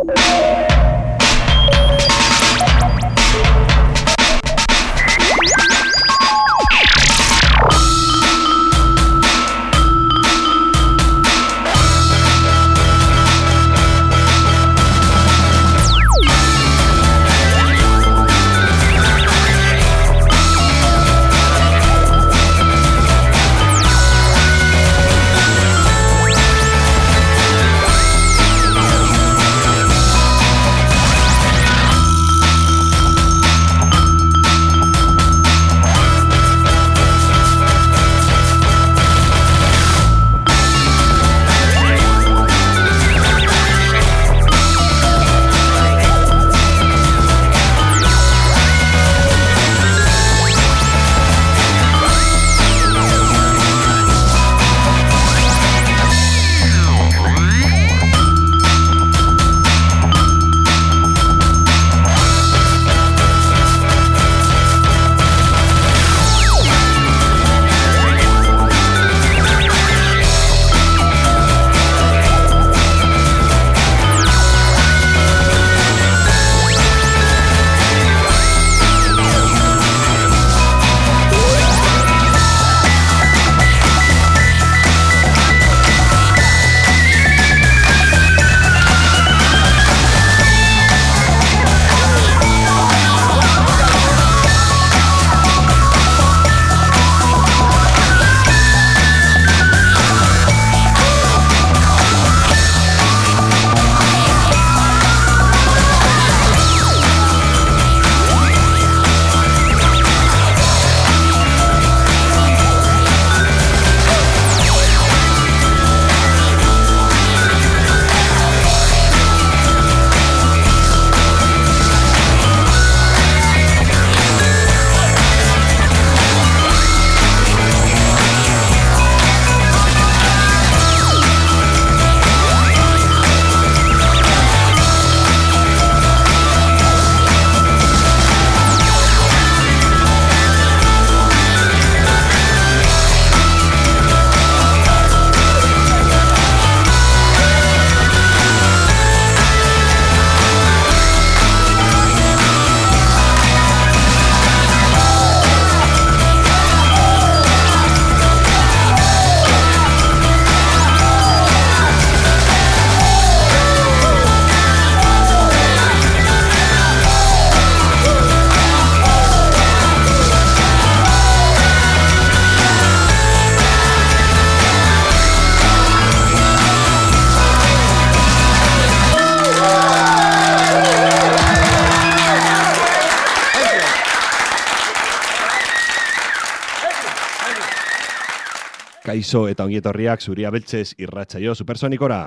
Kaixo eta ongietorriak Zuria Beltzez irratsaio supersonikora.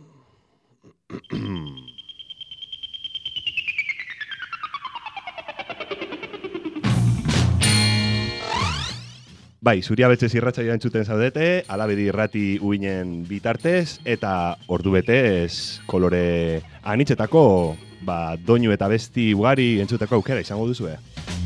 Bai, Zuria Beltzez irratsaioa entzuten zaudete, Alabedi irrati uinen bitartez, eta ordu betez kolore anitzetako, doinu eta besti ugari entzuteko aukera izango duzue.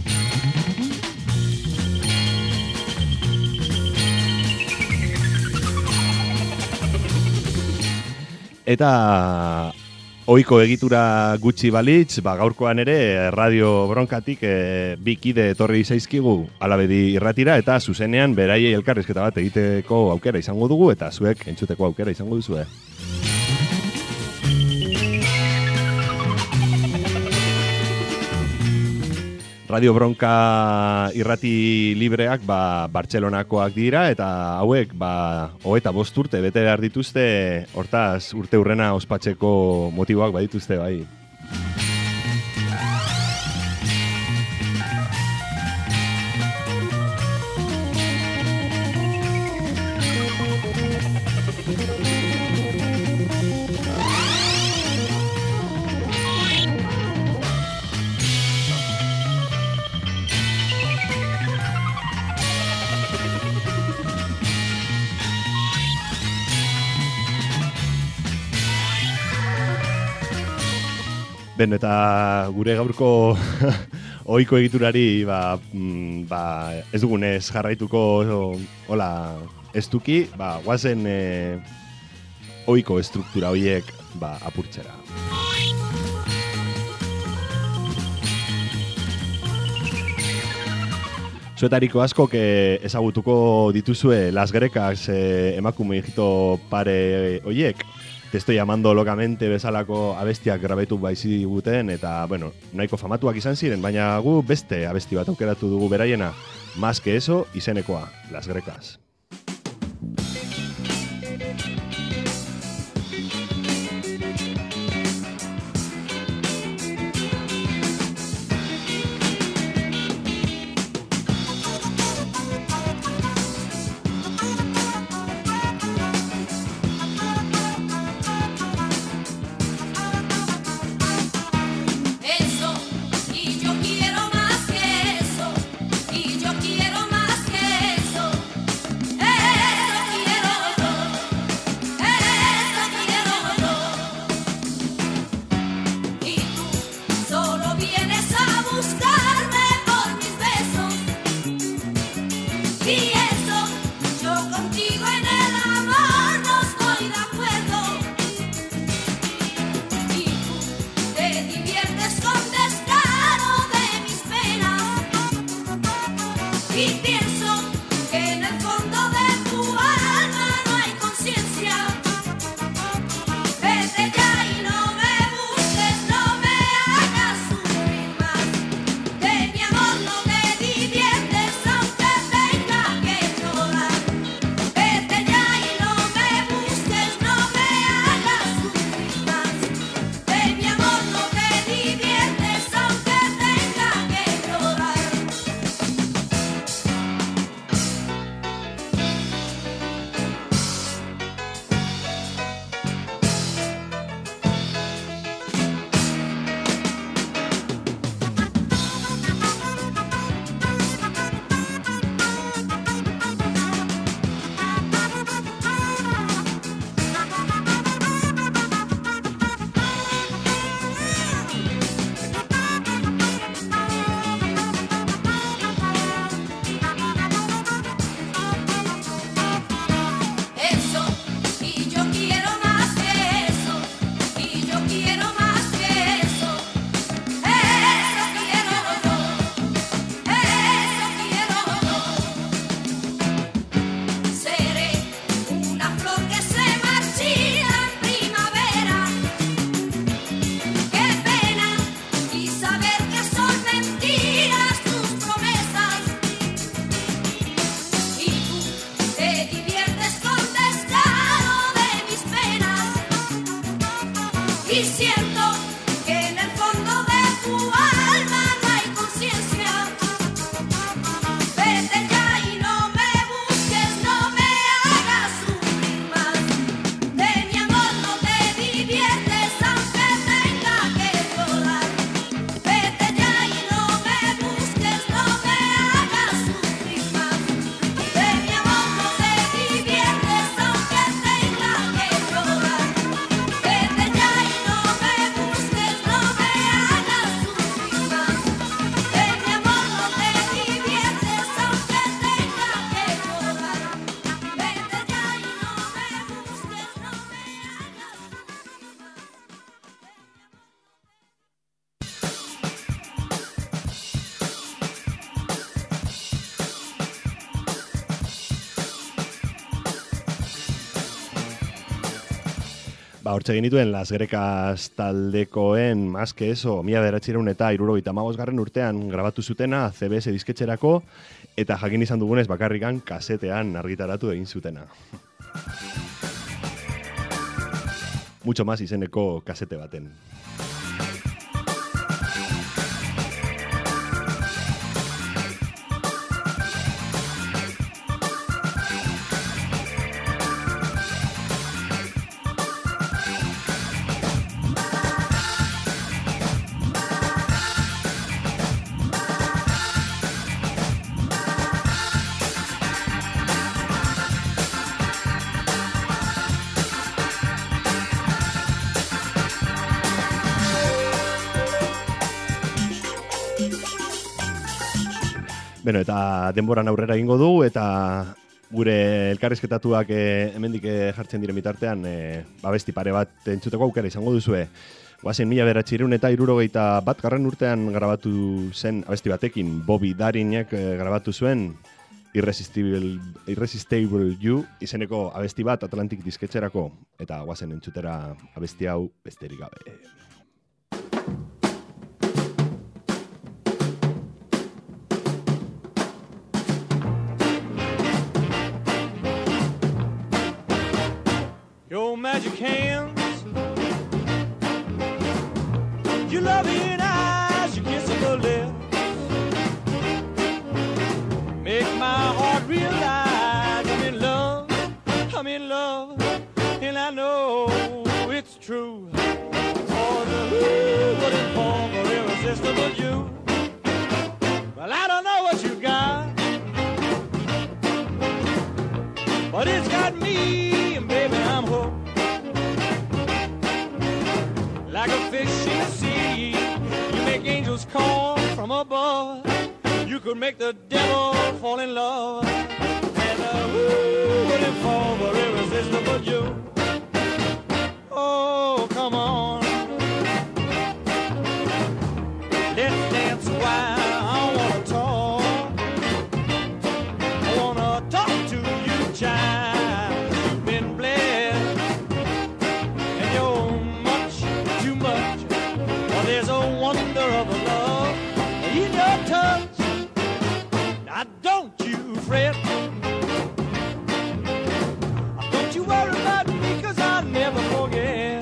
Eta ohiko egitura gutxi balitz, gaurkoan ere Radio Bronkatik bi kide etorri zaizkigu Alabedi irratira eta zuzenean beraiei elkarrizketa bat egiteko aukera izango dugu eta zuek entzuteko aukera izango duzue. Radio Bronka irrati libreak Bartzelonakoak dira eta hauek 25 urte bete behar dituzte, hortaz urte hurrena ospatzeko motiboak badituzte bai. Ben, eta gure gaurko ohiko egiturari ez dugunez jarraituko hola estuki, guazen ohiko estruktura horiek apurtzera. Zuetariko askok ezagutuko dituzue Las Grecas emakume hijito pare oiek. Te estoy llamando locamente bezalako abestiak grabetu baizi guten eta, bueno, nahiko famatuak izan ziren, baina gu beste abesti bat aukeratu dugu beraiena. Más que eso, izenekoa, Las Grecas. Hortxe genituen Las Grecas taldekoen Más que eso, 1975 urtean grabatu zutena CBS disketxerako eta jakin izan dugunez bakarrikan kasetean argitaratu egin zutena. Mucho más izeneko kasete baten. Beno, eta denboran aurrera egingo du, eta gure elkarrizketatuak hemendik jartzen diren bitartean, abesti pare bat entzuteko aukera izango duzue. Guazen 1961 garren urtean grabatu zen abesti batekin, Bobby Darinek grabatu zuen Irresistible You izeneko abesti bat Atlantic disketxerako, eta guazen entzutera abesti hau besterik gabe. Your magic hands, your loving eyes, your kiss of your lips make my heart realize I'm in love, and I know it's true. For the would inform or irresistible you. Well, I don't know what you got, but it's got me, and baby, I'm hooked. Like a fish in the sea, you make angels call from above. You could make the devil fall in love, and wouldn't fall for irresistible you. Oh, come on, let's dance a while. I wanna talk. I wanna talk to you, child. You've been blessed, and you're much too much. Oh, there's a wonder of a love in your touch. Now don't you fret, don't you worry about me, 'cause I'll never forget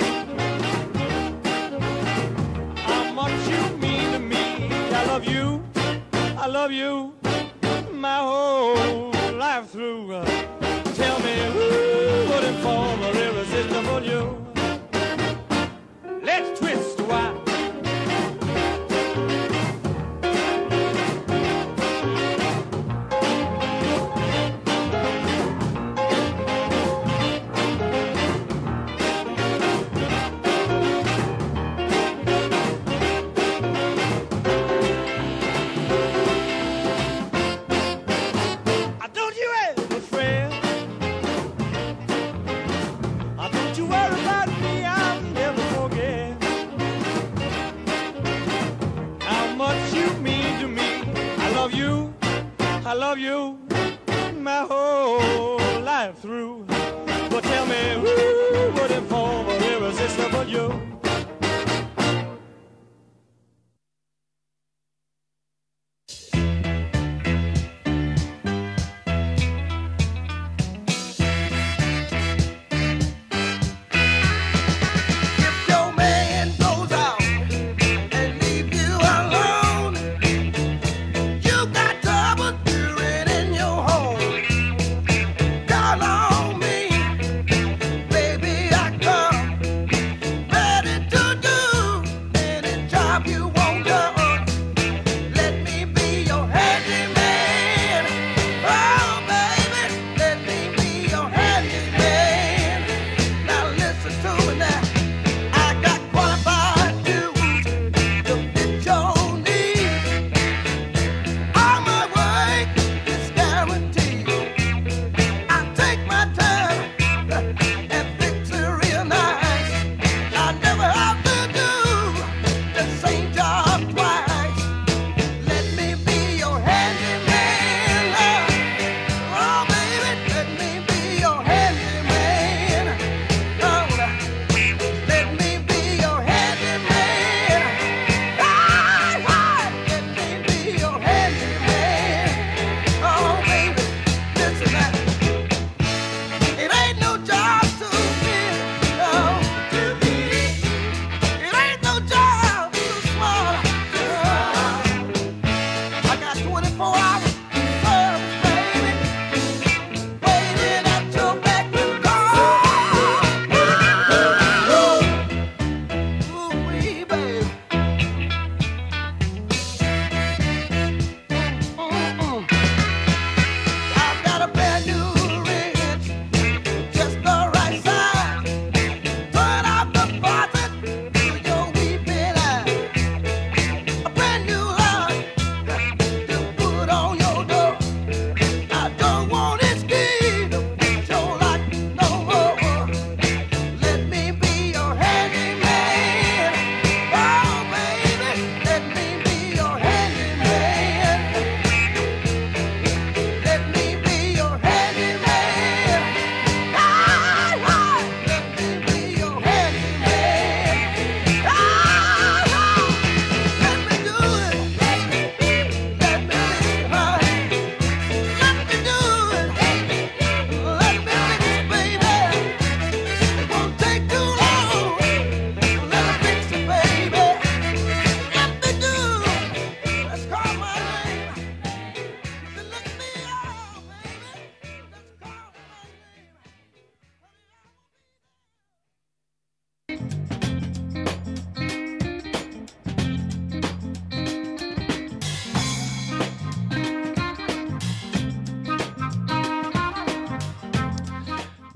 how much you mean to me. I love you, my whole life through. Tell me who wouldn't fall for irresistible you. Let's twist a while. I love you my whole life through. But tell me who wouldn't fall for irresistible you.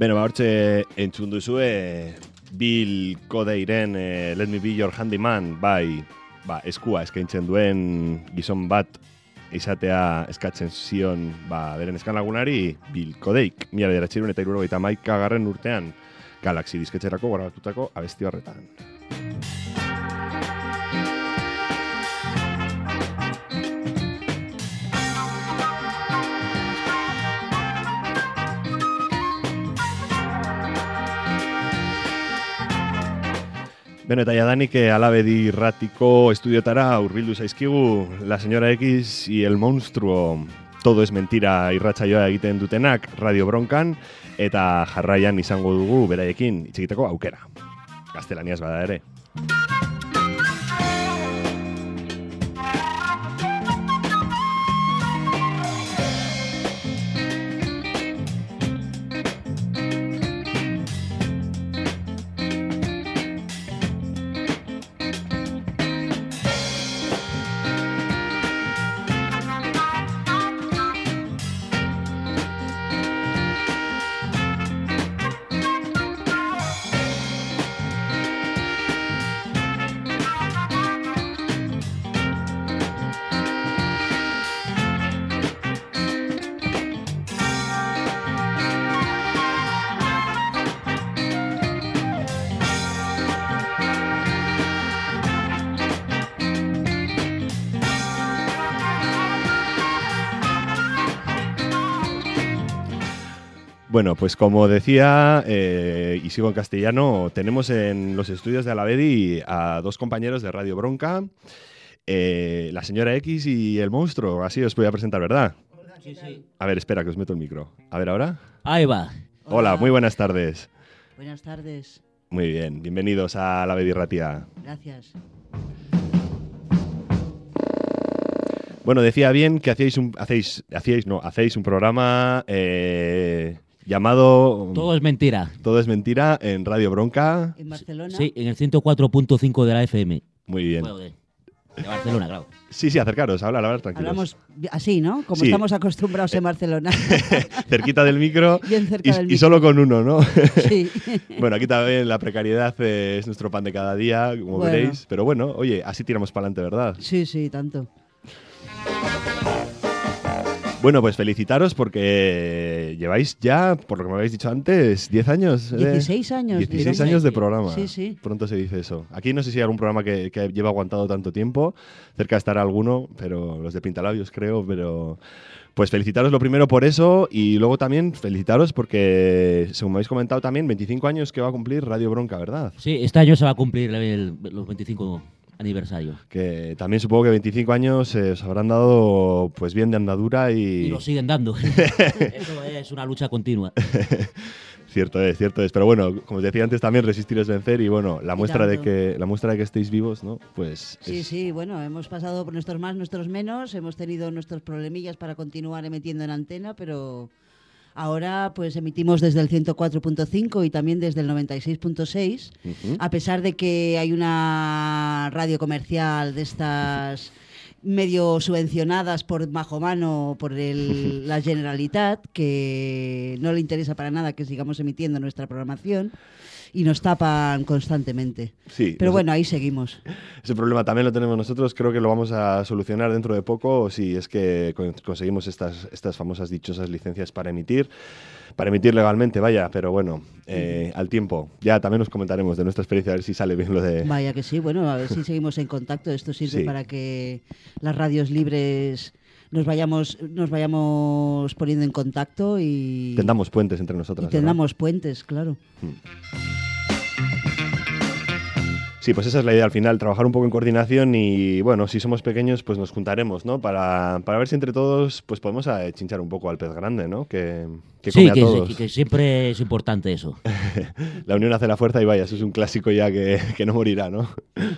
Beno, hortxe entzun duzue Bill Codeiren Let Me Be Your Handyman, bai, eskua eskaintzen duen gizon bat izatea eskatzen zion beren eskan lagunari Bill Codeik, 1971 urtean Galaxy disketxerako grabatutako abesti horretan. Beno, eta jadanik Alabedi irratiko estudiotara hurbildu zaizkigu La Señora X y el Monstruo. Todo es mentira irratsaioa egiten dutenak Radio Bronkan, eta jarraian izango dugu beraiekin hitz egiteko aukera. Gaztelaniaz bada ere. Bueno, pues como decía, y sigo en castellano, tenemos en los estudios de Alabedi a dos compañeros de Radio Bronca, La Señora X y el Monstruo. Así os voy a presentar, ¿verdad? Sí, sí. A ver, espera, que os meto el micro. A ver, ¿ahora? Ahí va. Hola, muy buenas tardes. Buenas tardes. Muy bien, bienvenidos a Alabedi Ratia. Gracias. Bueno, decía bien que hacéis un programa llamado Todo es mentira. Todo es mentira en Radio Bronca. ¿En Barcelona? Sí, en el 104.5 de la FM. Muy bien. Bueno, de Barcelona, claro. Sí, acercaros, hablar, tranquilos. Hablamos así, ¿no? Como Sí. estamos acostumbrados en Barcelona. Cerquita del micro, Bien cerca del y micro. solo con uno, ¿no? Sí. Bueno, aquí también la precariedad es nuestro pan de cada día, como Bueno. veréis. Pero bueno, oye, así tiramos para adelante, ¿verdad? Sí, sí, tanto. Bueno, pues felicitaros porque lleváis ya, por lo que me habéis dicho antes, 10 años. 16 años. 16 digamos. años de programa. Sí, sí. Pronto se dice eso. Aquí no sé si hay algún programa que lleva aguantado tanto tiempo. Cerca estará alguno, pero los de Pintalabios creo. Pero pues felicitaros lo primero por eso y luego también felicitaros porque, según me habéis comentado también, 25 años que va a cumplir Radio Bronca, ¿verdad? Sí, este año se va a cumplir los 25 aniversario. Que también supongo que 25 años os habrán dado pues bien de andadura Y lo siguen dando. Eso es una lucha continua. Cierto es. Pero bueno, como os decía antes, también resistir es vencer y bueno, la muestra de que estéis vivos, ¿no? Pues Sí, sí, bueno, hemos pasado por nuestros más, nuestros menos, hemos tenido nuestros problemillas para continuar emitiendo en antena, pero ahora pues emitimos desde el 104.5 y también desde el 96.6, a pesar de que hay una radio comercial de estas medio subvencionadas por bajo mano por la Generalitat, que no le interesa para nada que sigamos emitiendo nuestra programación y nos tapan constantemente. Sí, pero bueno, ahí seguimos. Ese problema también lo tenemos nosotros, creo que lo vamos a solucionar dentro de poco si es que conseguimos estas famosas dichosas licencias para emitir legalmente, vaya, pero bueno, al tiempo. Ya también nos comentaremos de nuestra experiencia, a ver si sale bien lo de... Vaya que sí, bueno, a ver si seguimos en contacto. Esto sirve Sí. para que las radios libres nos vayamos poniendo en contacto y Tendamos puentes entre nosotras. ¿verdad? tendamos puentes, claro. Sí, pues esa es la idea al final, trabajar un poco en coordinación y bueno, si somos pequeños pues nos juntaremos, ¿no? Para ver si entre todos pues podemos chinchar un poco al pez grande, ¿no? Que come Sí, a todos. que siempre es importante eso. La unión hace la fuerza y vaya, eso es un clásico ya que no morirá, ¿no?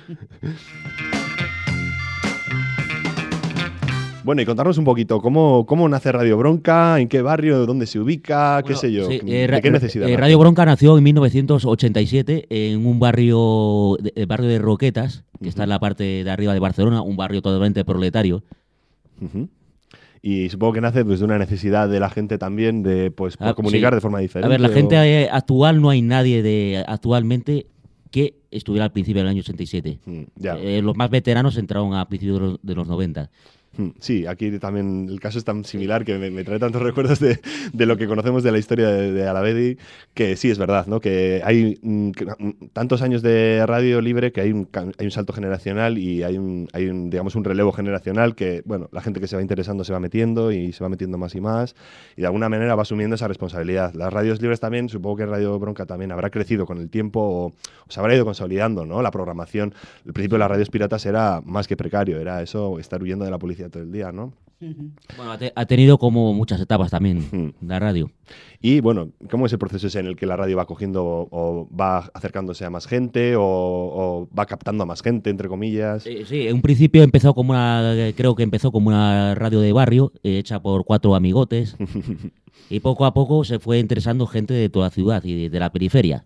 Bueno, y contarnos un poquito, ¿cómo nace Radio Bronca? ¿En qué barrio? ¿Dónde se ubica? ¿Qué Bueno, sé yo? sí, ¿De qué necesidad? nace? Radio Bronca nació en 1987 en un barrio, el barrio de Roquetas, que está en la parte de arriba de Barcelona, un barrio totalmente proletario. Ujú. y supongo que nace pues, de una necesidad de la gente también de pues comunicar sí. de forma diferente. A ver, la gente actual, no hay nadie actualmente que estuviera al principio del año 87. Ya. Los más veteranos entraron a principios de los 90. Sí, aquí también el caso es tan similar que me trae tantos recuerdos de lo que conocemos de la historia de Alavedi, que sí, es verdad, ¿no? Que hay tantos años de radio libre que hay un salto generacional y hay un, digamos, un relevo generacional que, bueno, la gente que se va interesando se va metiendo y se va metiendo más y más y de alguna manera va asumiendo esa responsabilidad. Las radios libres también, supongo que Radio Bronca también habrá crecido con el tiempo o se habrá ido consolidando, ¿no? La programación. Al principio de las radios piratas era más que precario, era eso, estar huyendo de la policía todo el día, ¿no? Bueno, ha tenido como muchas etapas también la radio. Y bueno, ¿cómo es el proceso ese en el que la radio va cogiendo o va acercándose a más gente o va captando a más gente, entre comillas? Sí, en un principio creo que empezó como una radio de barrio, hecha por 4 amigotes, y poco a poco se fue interesando gente de toda la ciudad y de la periferia.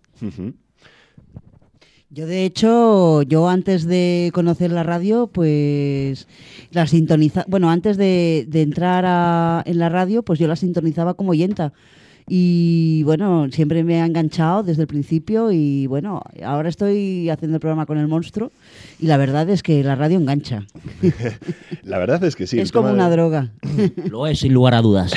Yo, de hecho, antes de conocer la radio, pues la sintonizaba. Bueno, antes de entrar en la radio, pues yo la sintonizaba como oyenta. Y bueno, siempre me ha enganchado desde el principio. Y bueno, ahora estoy haciendo el programa con el monstruo. Y la verdad es que la radio engancha. La verdad es que sí. Es como una droga. Lo es, sin lugar a dudas.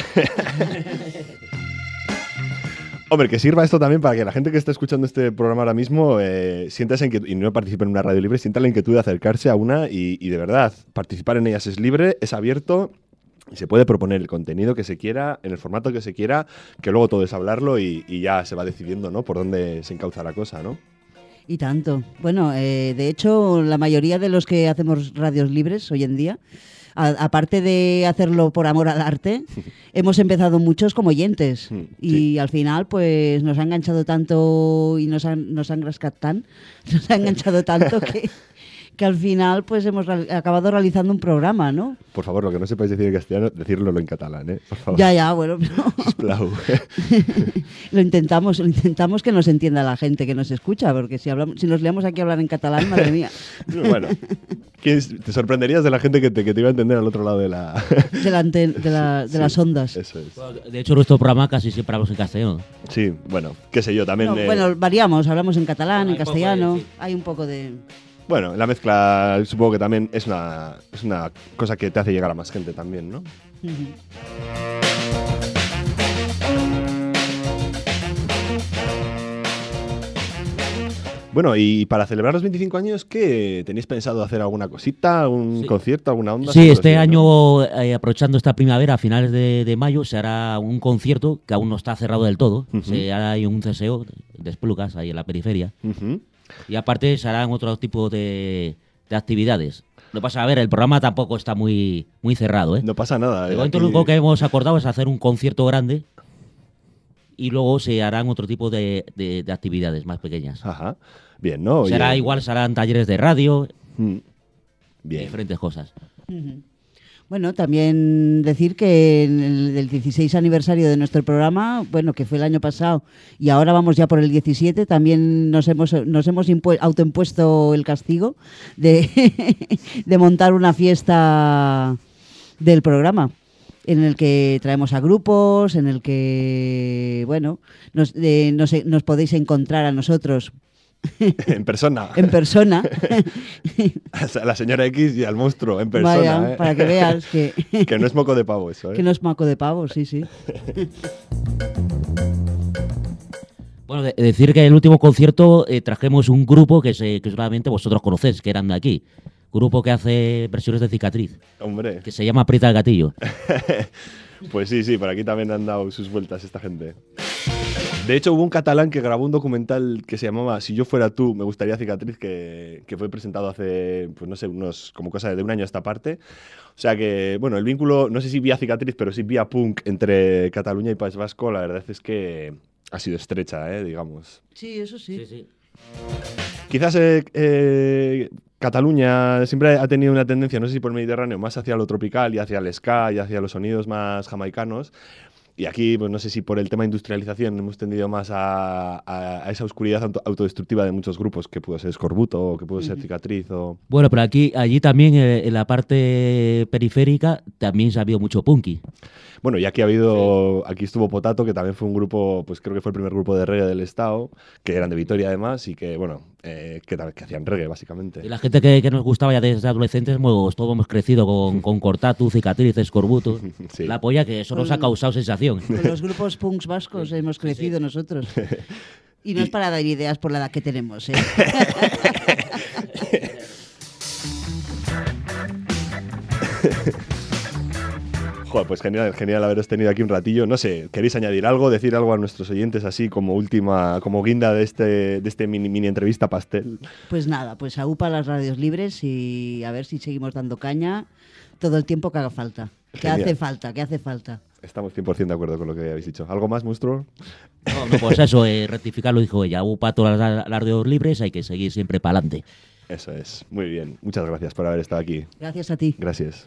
Hombre, que sirva esto también para que la gente que está escuchando este programa ahora mismo sienta esa inquietud, y no participe en una radio libre, sienta la inquietud de acercarse a una y de verdad, participar en ellas es libre, es abierto y se puede proponer el contenido que se quiera, en el formato que se quiera, que luego todo es hablarlo y ya se va decidiendo, ¿no? Por dónde se encauza la cosa, ¿no? Y tanto. Bueno, de hecho, la mayoría de los que hacemos radios libres hoy en día, aparte de hacerlo por amor al arte, hemos empezado muchos como oyentes. Y al final, pues nos ha enganchado tanto y nos ha enganchado tanto que al final pues hemos acabado realizando un programa, ¿no? Por favor, lo que no sepáis decir en castellano, decírnoslo en catalán, ¿eh? Por favor. Ya, bueno. Pero lo intentamos que nos entienda la gente que nos escucha, porque si nos liamos aquí a hablar en catalán, madre mía. Bueno, te sorprenderías de la gente que te iba a entender al otro lado de la... de las ondas. Eso es. De hecho, nuestro programa casi siempre hablamos en castellano. Sí, bueno, qué sé yo, también... Bueno, variamos, hablamos en catalán, Bueno, en castellano, sí. hay un poco de... Bueno, la mezcla supongo que también es una cosa que te hace llegar a más gente también, ¿no? Bueno, y para celebrar los 25 años, ¿qué tenéis pensado hacer? ¿Alguna cosita? ¿Un concierto? ¿Alguna onda? Sí, este año, aprovechando esta primavera, a finales de mayo, se hará un concierto que aún no está cerrado del todo. Se hará ahí un CSO de Esplugas, ahí en la periferia. Y aparte se harán otro tipo de actividades. Lo que pasa, a ver, el programa tampoco está muy cerrado, ¿eh? No pasa nada. De momento lo único que hemos acordado es hacer un concierto grande y luego se harán otro tipo de actividades más pequeñas. Ajá. Bien, ¿no? Se harán talleres de radio, Bien. diferentes cosas. Bueno, también decir que en el 16 aniversario de nuestro programa, bueno, que fue el año pasado, y ahora vamos ya por el 17, también nos hemos autoimpuesto el castigo de montar una fiesta del programa, en el que traemos a grupos, en el que, bueno, nos podéis encontrar a nosotros. En persona. En persona. A la señora X y al monstruo, en persona. Vaya, para que veas que... Que no es moco de pavo eso, ¿eh? Que no es moco de pavo, sí. Bueno, decir que en el último concierto trajimos un grupo que seguramente vosotros conocéis, que eran de aquí. Grupo que hace versiones de Cicatriz. Hombre. Que se llama Aprieta el Gatillo. Pues sí, por aquí también han dado sus vueltas esta gente. De hecho, hubo un catalán que grabó un documental que se llamaba Si yo fuera tú, me gustaría Cicatriz, que fue presentado hace, pues no sé, como cosa de un año a esta parte. O sea que, bueno, el vínculo, no sé si vía Cicatriz, pero sí vía punk entre Cataluña y País Vasco, la verdad es que ha sido estrecha, digamos. Sí, eso sí. Sí. Quizás Cataluña siempre ha tenido una tendencia, no sé si por el Mediterráneo, más hacia lo tropical y hacia el ska y hacia los sonidos más jamaicanos. Y aquí, pues no sé si por el tema de industrialización hemos tendido más a esa oscuridad autodestructiva de muchos grupos, que pudo ser Escorbuto, o que pudo ser Cicatriz, o... Bueno, pero allí también, en la parte periférica, también se ha habido mucho punky. Bueno, y aquí aquí estuvo Potato, que también fue un grupo, pues creo que fue el primer grupo de reggae del estado, que eran de Vitoria además, y que, bueno, que hacían reggae, básicamente. Y la gente que nos gustaba ya desde adolescentes, todos hemos crecido con Cortatu, Cicatriz, Escorbuto. Sí. La polla que eso nos ha causado sensación. Con los grupos punks vascos hemos crecido nosotros. Y no es para dar ideas por la edad que tenemos, ¿eh? Joder, pues genial haberos tenido aquí un ratillo. No sé, ¿queréis añadir algo, decir algo a nuestros oyentes así como guinda de este mini entrevista pastel? Pues nada, pues a UPA las radios libres y a ver si seguimos dando caña todo el tiempo que haga falta. Que hace falta. Estamos 100% de acuerdo con lo que habéis dicho. ¿Algo más, monstruo? No, pues eso, rectificarlo, dijo ella. UPA todas las radios libres, hay que seguir siempre para adelante. Eso es, muy bien. Muchas gracias por haber estado aquí. Gracias a ti. Gracias.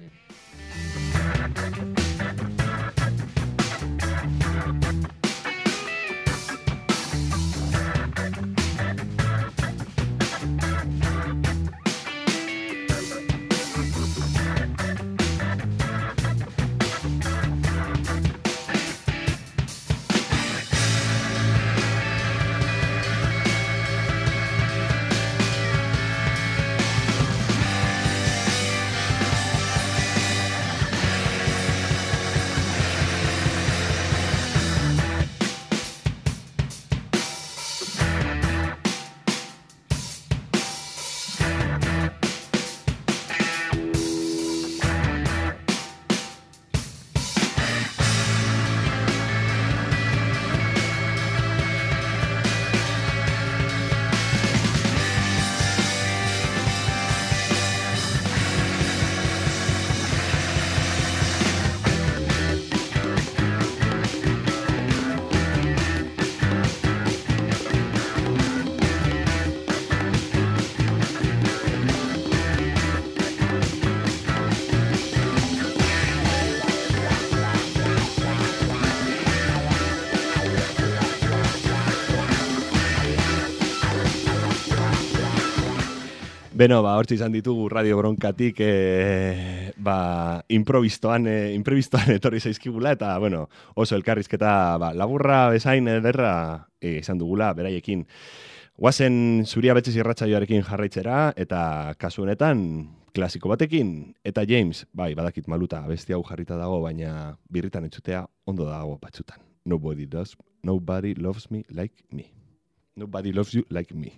Beno, hortxe izan ditugu Radio Bronkatik improvistoan etorri zaizkigula, eta, bueno, oso elkarrizketa laburra bezain ederra izan dugula beraiekin. Guazen zuria betxez irratsaioarekin jarraitzera, eta kasu honetan klasiko batekin, eta James, badakit maluta, abesti hau jarrita dago, baina birritan entzutea ondo dago batzutan. Nobody loves me like me. Nobody loves you like me.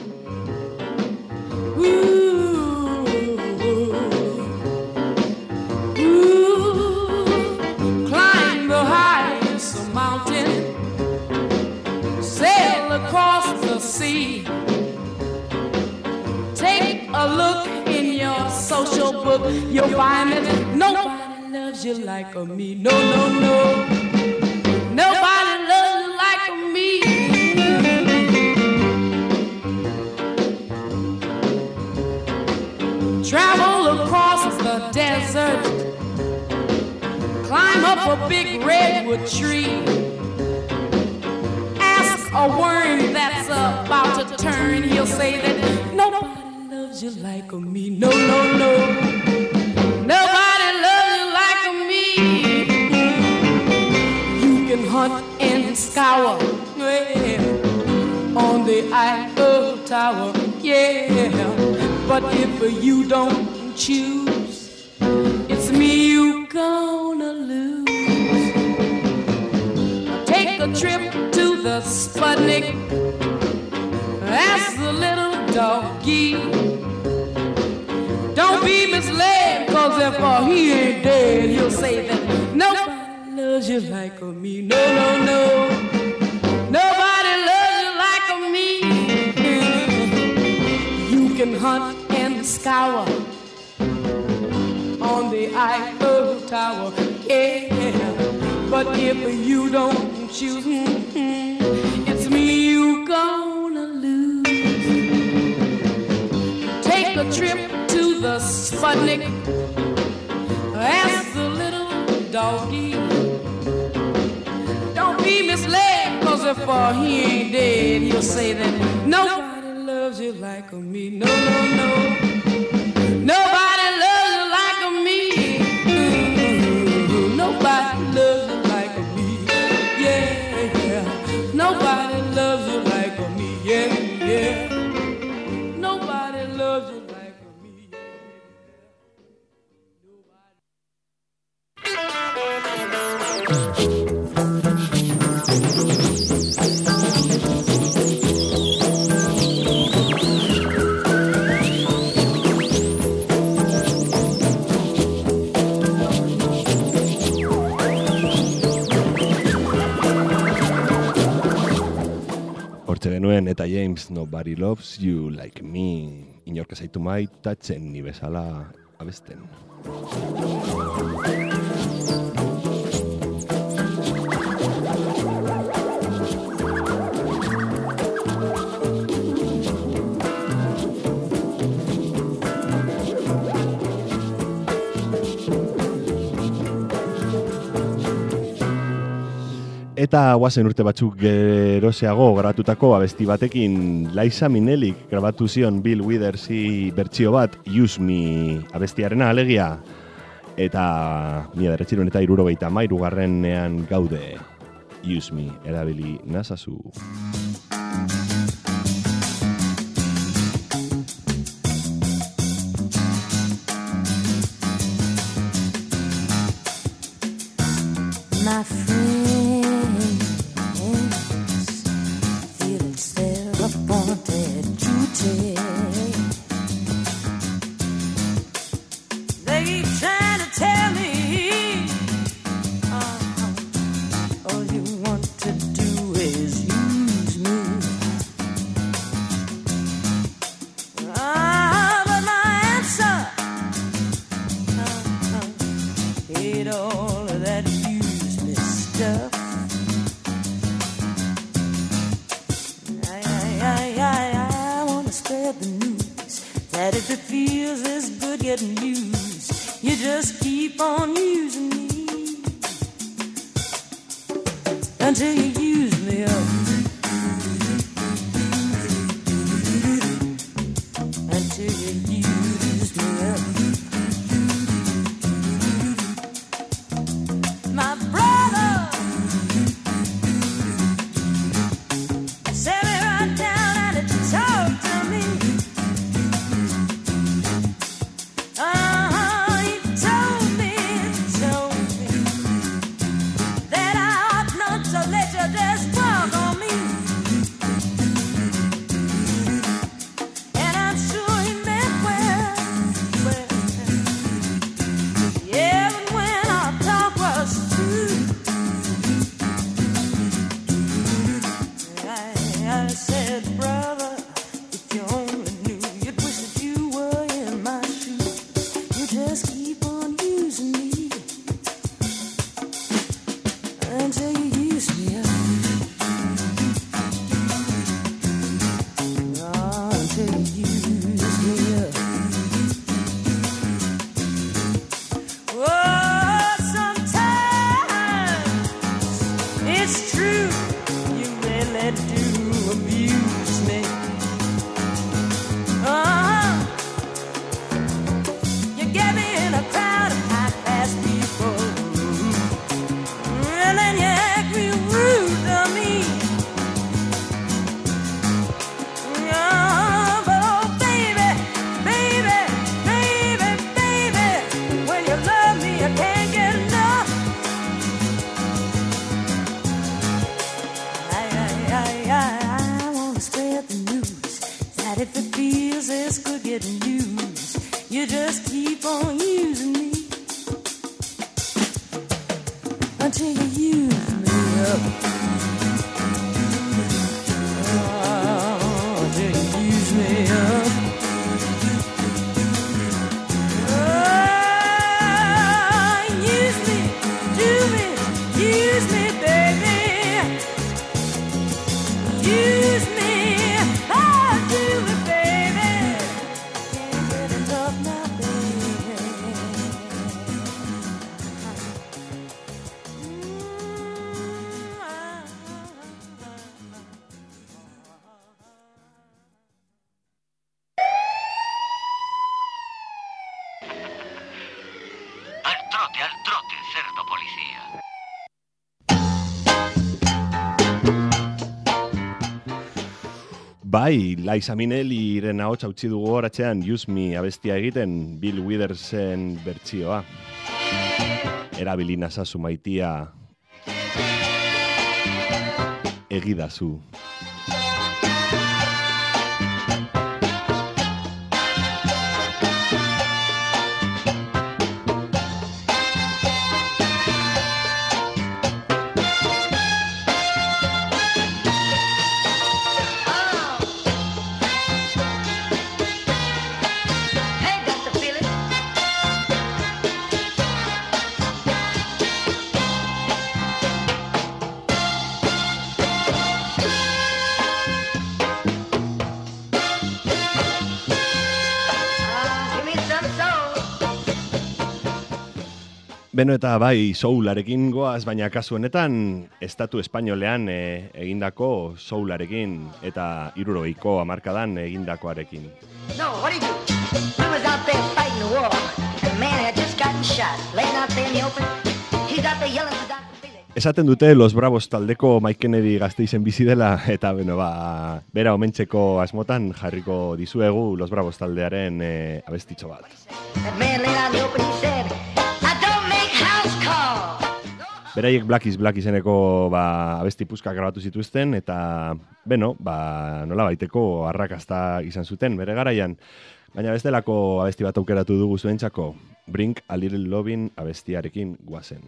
Climb the highest mountain, sail across the sea. Take a look in your social book, you'll find that nobody loves you like me. No, no, no. Nobody loves you like me. Travel across the desert, climb up a big redwood tree, ask a worm that's about to turn, he'll say that nobody loves you like me. No, no, no. Nobody loves you like me. You can hunt and scour, yeah, on the Eiffel Tower, yeah. But if you don't choose, it's me you gonna lose. Take a trip to the Sputnik, ask the little doggy. Don't be misled, cause if he ain't dead, he'll say that nobody loves you like me. No, no, no. Nobody loves you like me. You can hunt and scour on the Eiffel Tower, yeah. But if you don't choose, it's me you gonna lose. Take a trip to the Sputnik, ask the little doggy. for he ain't dead, he'll say that nobody loves you like me. No, no, no. Nobody loves you like me. Nobody loves you like me. Yeah, yeah. Nobody loves you like me. Yeah, yeah. Nobody loves you like me. Hortxe genuen eta James, Nobody Loves You Like Me. Inork ezaitu maitatzen ni bezala abesten. Eta guazen urte batzuk geroseago grabatutako abesti batekin Liza Minellik grabatu zion Bill Withersi bertsio bat Use Me abestiarena alegia. Eta 1973 gaude Use Me erabili nazazu. My friends, feeling self-appointed duty. They keep trying to tell me all you want to do is use me. But my answer ain't all of that stuff. I wanna spread the news that if it feels this good getting used, you just keep on using me until you use me up. Until you use me up. My brother set me right down and talk to me. He told me that I ought not to let you just talk on me. And I'm sure he meant well. Yeah, but when our talk was true, I said, brother, if you only knew, you'd wish that you were in my shoes. You just keep on using me until you use me up. Oh, until you use me up. Oh, sometimes it's true, you really do abuse me. You get me in a crowd of high-class people, and then you act real rude to me. But oh baby, baby, baby, baby, when you love me, I can't get enough. I wanna spread the news that if it feels this good getting used, you just keep on using me until you use me up. Until you use me up. Use me, do me, use me, baby. Use me, oh, do it, baby. Can't get enough now, baby. Bai, Liza Minnelliren ahotsa utzi dugu horatzean Use Me abestia egiten Bill Withersen bertsioa. Erabili nazazu maitia egidazu. Beno eta bai soularekin goaz, baina kasu honetan estatu espainolean egindako soularekin eta 70ko hamarkadan egindakoarekin. No, what do you do? We was out there fighting the war. And a man had just gotten shot. Laying out there in the open. He's out there yelling for Dr. Billy. Esaten dute Los Bravos taldeko Mike Kennedy Gasteizen bizi dela eta beno bera omentzeko asmotan jarriko dizuegu Los Bravos taldearen abestitxo bat. That man laying out in the open, he said, I don't make house calls. Beraiek Black is Black izeneko abesti puzkak grabatu zituzten eta beno, nola baiteko arrakasta izan zuten bere garaian. Baina bestelako abesti bat aukeratu dugu zuentzako, Bring a Little Lovin' abestiarekin guazen.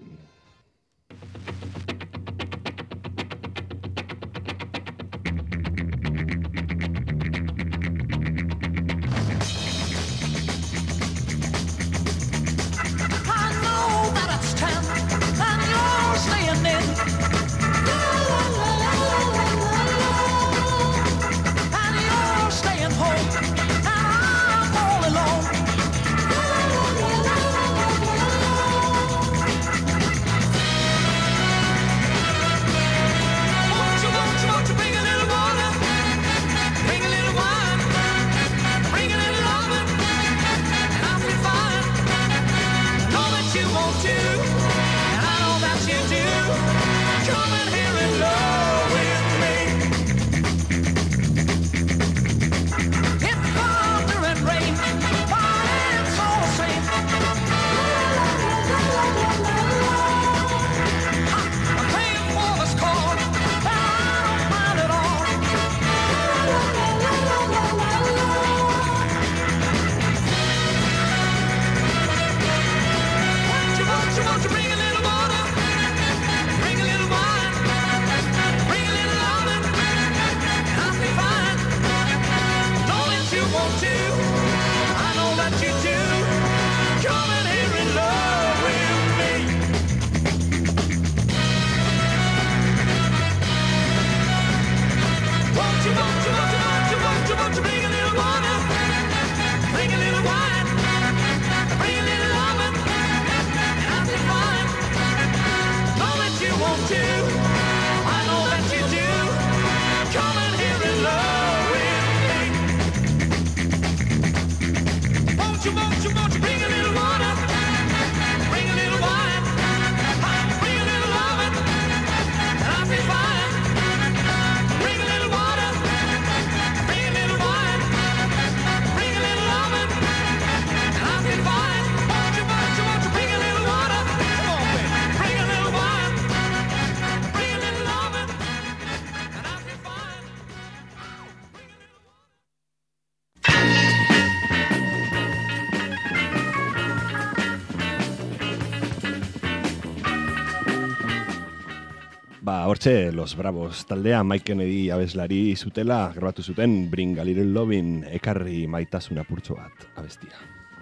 Hortxe, Los Bravos taldea Mike Kennedy abeslari zutela grabatu zuten Bring a Little Lovin' ekarri maitasun apurtxo bat abestia.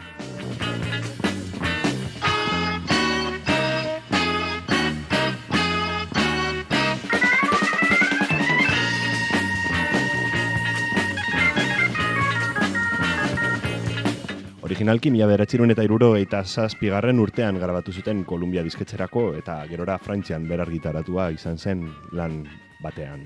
Originalki 1977 urtean grabatu zuten Columbia disketxerako eta gerora Frantzian berargitaratua izan zen lan batean.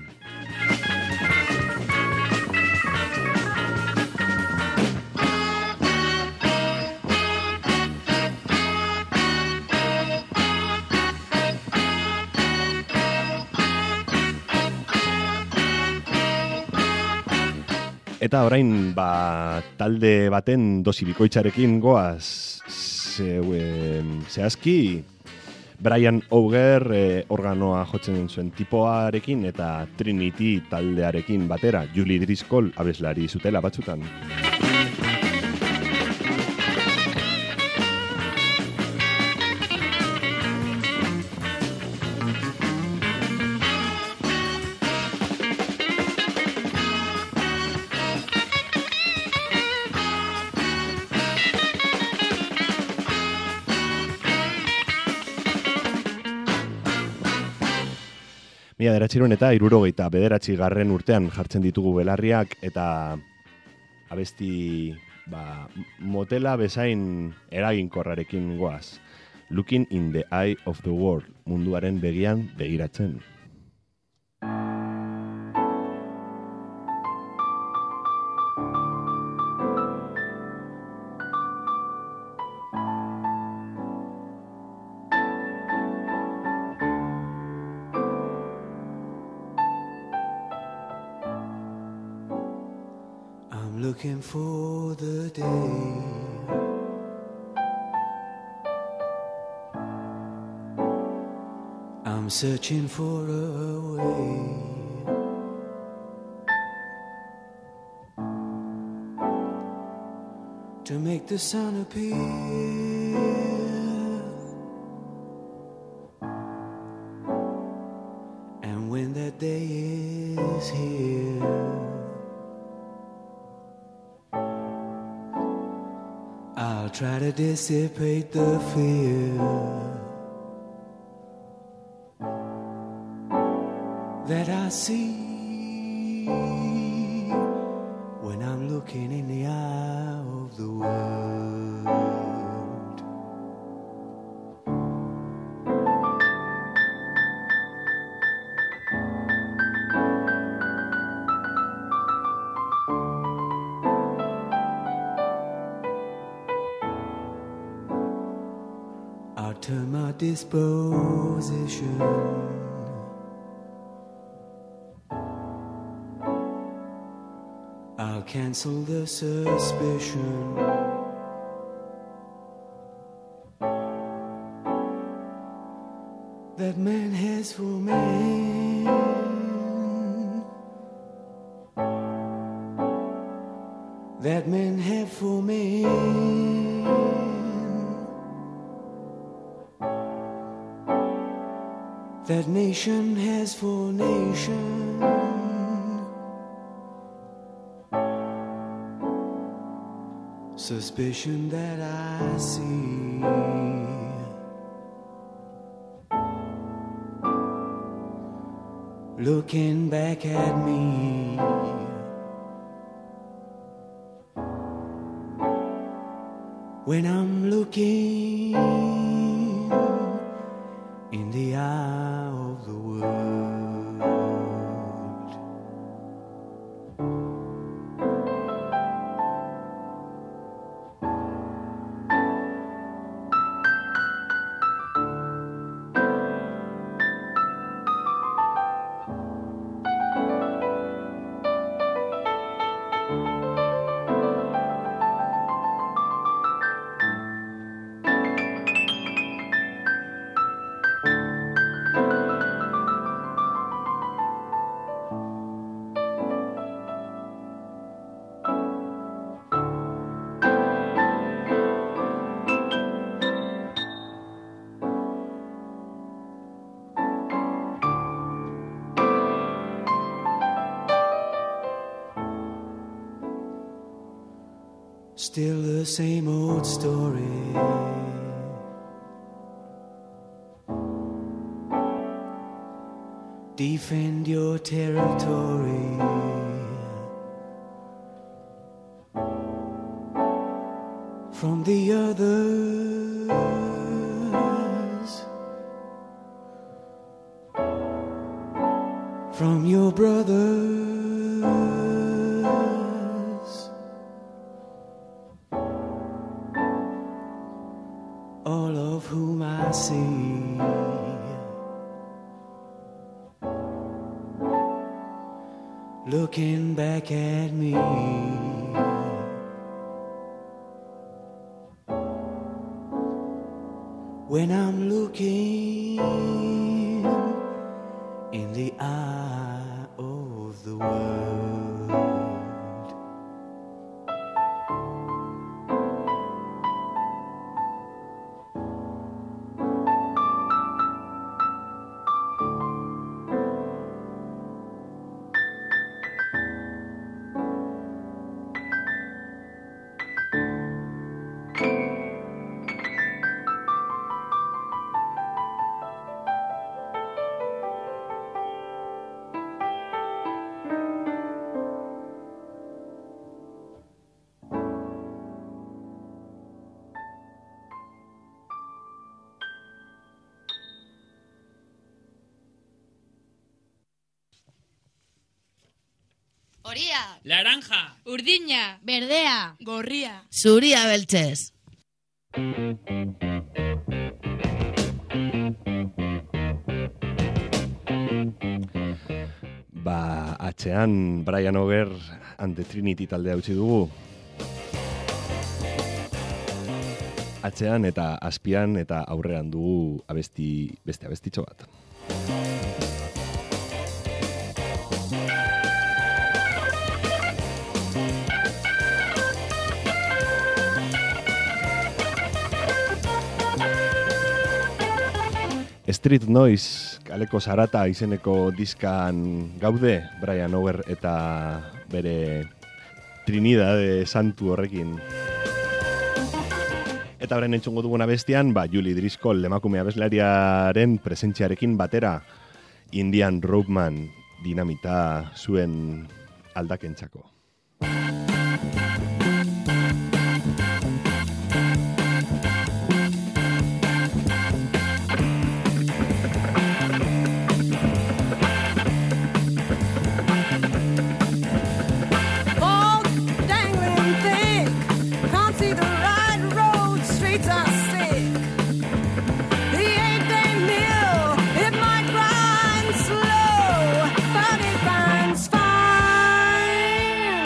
Eta orain talde baten dosi bikoitzarekin goaz zehazki Brian Auger organoa jotzen zuen tipoarekin eta Trinity taldearekin batera Julie Driscoll abeslari zutela batzutan. Mila 1969 urtean jartzen ditugu belarriak eta abesti motela bezain eraginkorrarekin goaz. Looking in the eye of the world, munduaren begian begiratzen. Looking for the day I'm searching for a way to make the sun appear and when that day is here I'll try to dissipate the fear that I see when I'm looking in the eye of the world. I'll turn my disposition I'll cancel the suspicion that man has for man that men have for man that nation has for nation suspicion that I see looking back at me when I'm looking in the eye of the world. Still the same old story defend your territory from the others from your brothers all of whom I see looking back at me. When I'm looking in the eye of the world, Horia, Laranja, urdina, berdea, gorria, zuria beltzez. Atzean Brian Auger and the Trinity taldea utzi dugu. Atzean eta azpian eta aurrean dugu beste abestitxo bat. Street Noise, kaleko zarata izeneko diskan gaude, Brian Auger eta bere Trinidade santu horrekin. Eta horren entzungo duguna bestian, Julie Driscoll emakume abeslariaren presentziarekin batera, Indian Ropeman dinamita zuen aldakentzako. Fine.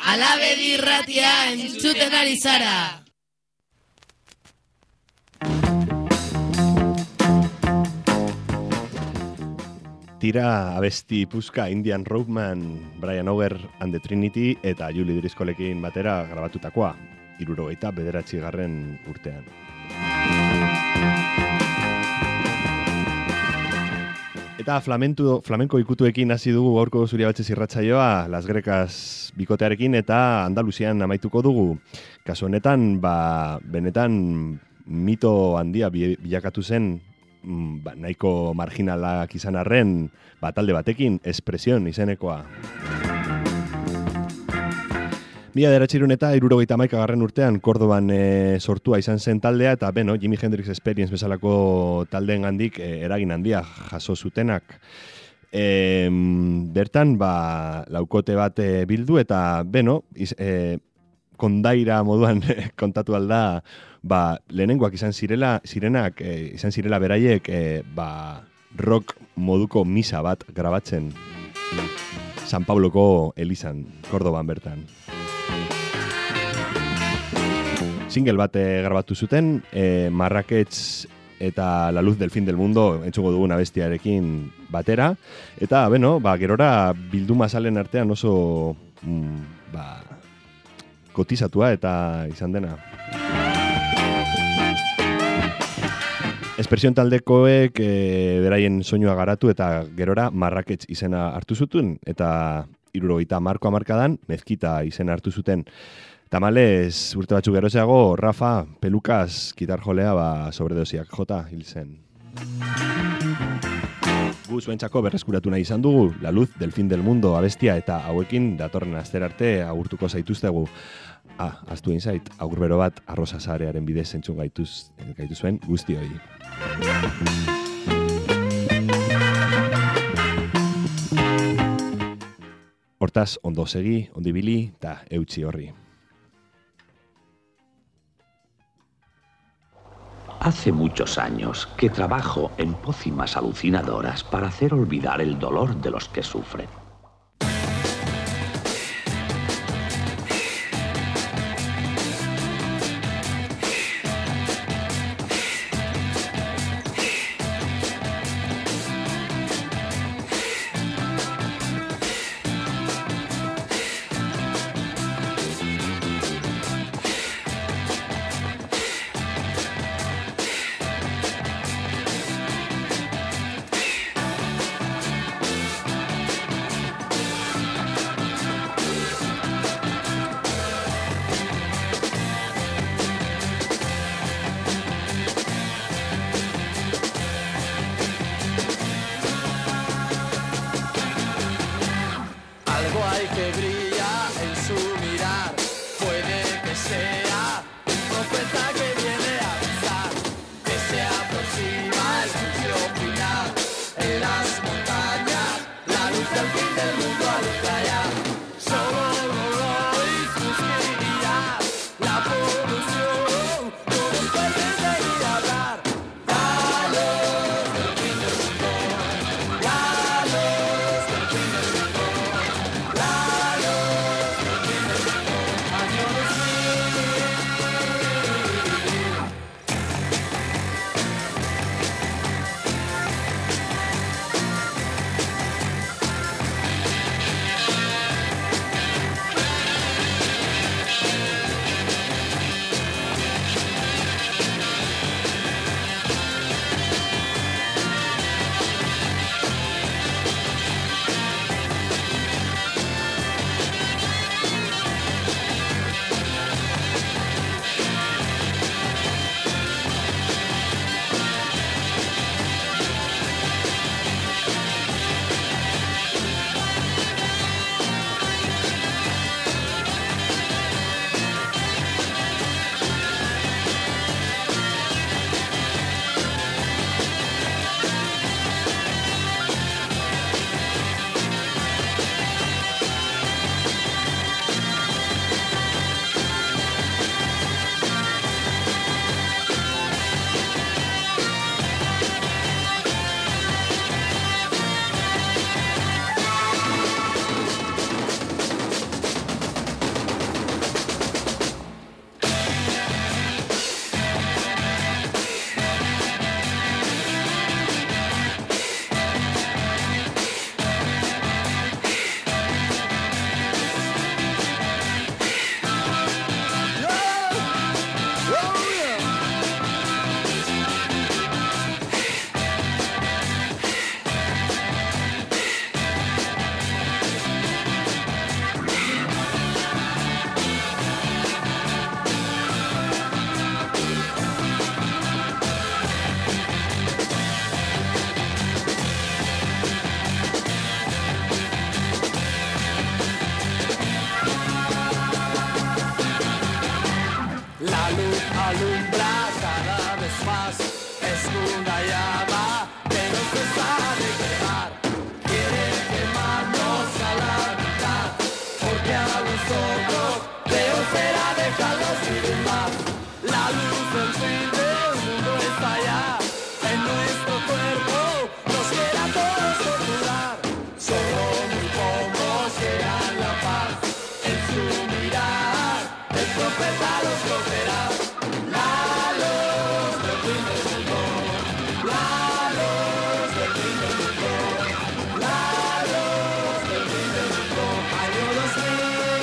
Alabedi irratia entzuten ari zara. Tira abesti puska Indian Roadman, Brian Auger and the Trinity eta Julie Driscollekin batera grabatutakoa, 79. urtean. Eta flamenko ikutuekin hasi dugu gaurko Zuria Beltzez irratsaioa, Las Grecas bikotearekin eta Andaluzian amaituko dugu. Kasu honetan, benetan mito handia bilakatu zen, nahiko marginalak izan arren, talde batekin, Espresion izenekoa. 1971 urtean Kordoban sortua izan zen taldea eta Jimi Hendrix Experience bezalako taldeen handik eragin handia jaso zutenak. Bertan, laukote bat bildu eta, kondaira moduan kontatu alda, lehenengoak izan zirela beraiek rock moduko misa bat grabatzen San Pabloko elizan, Kordoban bertan. Single bat grabatu zuten, Marrakech eta La Luz del Fin del Mundo entzuko dugun abestiarekin batera. Eta, gerora bilduma salen artean oso kotizatua eta izan dena. Espresion taldekoek beraien soinua garatu eta gerora Marrakech izena hartu zuten eta 70 hamarkadan Mezquita izena hartu zuten. Tamalez, urte batzuk gerozeago, Rafa, pelukaz, gitarjolea, sobredosiak jota hil zen. Gu zuentzako berreskuratu nahi izan dugu, La Luz del Fin del Mundo abestia eta hauekin datorren aster arte agurtuko zaituztegu. Ahaztu egin zait, agur bero bat Arrosa Sarearen bidez entzun gaituzuen guztioi. Hortaz, ondo segi, ondibili eta eutsi horri. Hace muchos años que trabajo en pócimas alucinadoras para hacer olvidar el dolor de los que sufren. allá va, que no se sabe quemar. Quiere quemarnos a la mitad, porque a nosotros peor será dejarlos sin más. La luz del fin del mundo está allá, en nuestro cuerpo nos quiera todos torturar. Solo muy pocos quieran la paz, en su mirar el profeta los cogerá. La luz del fin del mundo, la luz del fin del mundo, la luz del fin del mundo, ay yo lo sé.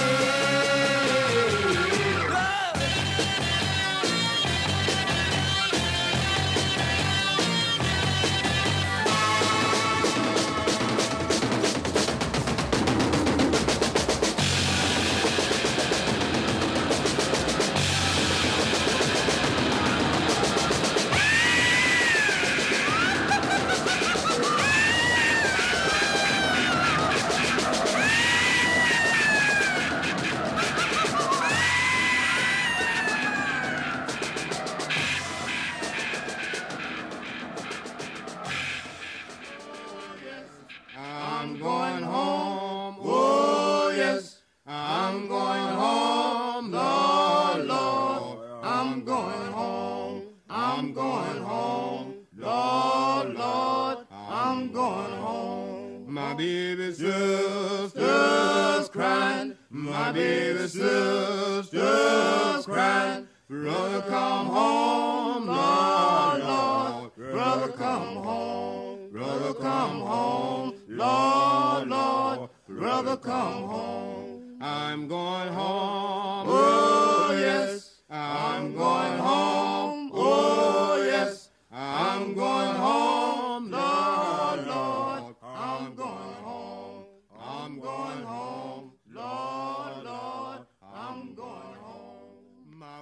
I'm going home, oh yes, I'm going home, Lord, Lord, I'm going home, I'm going home, Lord, Lord, I'm going home. My baby sister's crying, my baby sister's crying, brother come home, Lord, Lord, brother come home, brother come home. Lord, Lord, brother, come home. I'm going home.